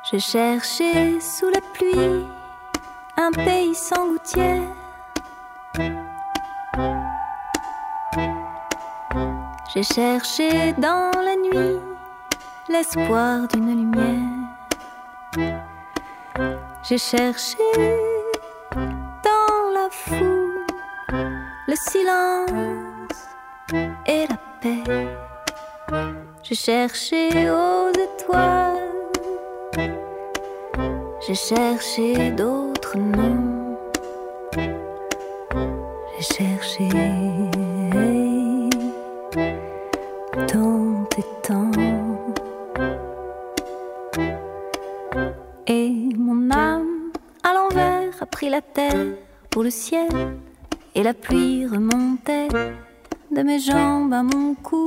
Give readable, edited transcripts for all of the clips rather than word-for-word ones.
J'ai cherché sous la pluie un pays sans gouttière. J'ai cherché dans la nuit l'espoir d'une lumière. J'ai cherché dans la foule le silence et la paix. J'ai cherché aux étoiles. J'ai cherché d'autres noms. J'ai cherché tant et tant. Et mon âme à l'envers a pris la terre pour le ciel. Et la pluie remontait de mes jambes à mon cou.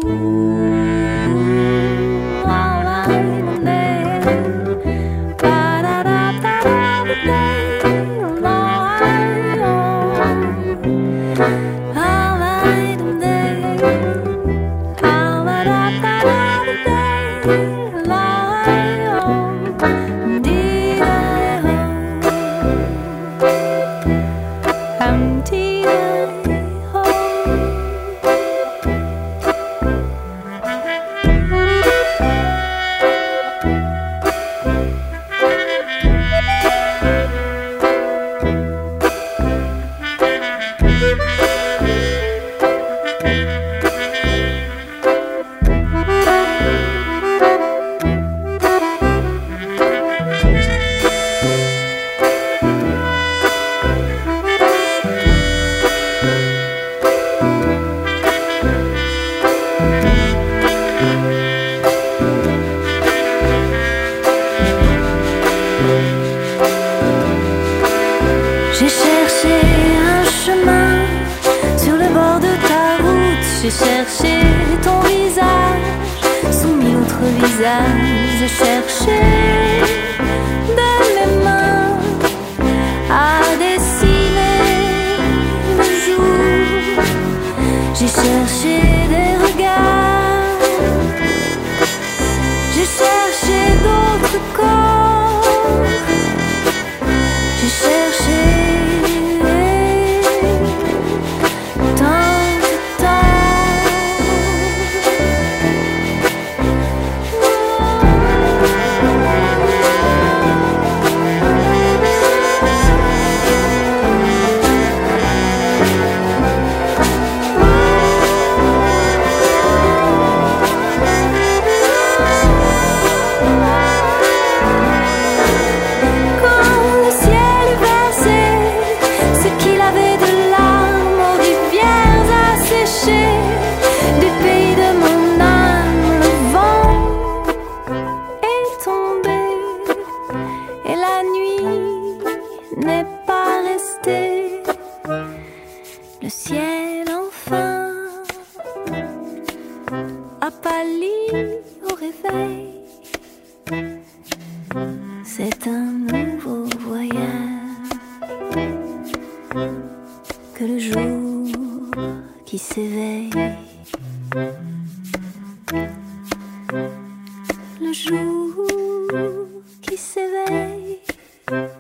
J'ai cherché un chemin sur le bord de ta route. J'ai cherché ton visage sous mille autres visages. J'ai cherché de mes mains à dessiner le jour. J'ai cherché des regards. J'ai cherché d'autres corps. J'ai cherché n'est pas resté. Le ciel enfin a pâli au réveil. C'est un nouveau voyage que le jour qui s'éveille. Le jour qui s'éveille.